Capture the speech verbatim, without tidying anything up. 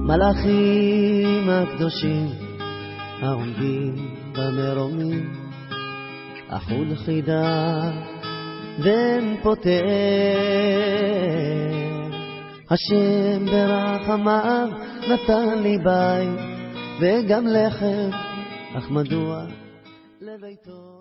המלאכים הקדושים העומדים במרומים, אחוד חידה ואין פותר. השם ברחמיו נתן לי בית וגם לחם, אך מדוע לביתו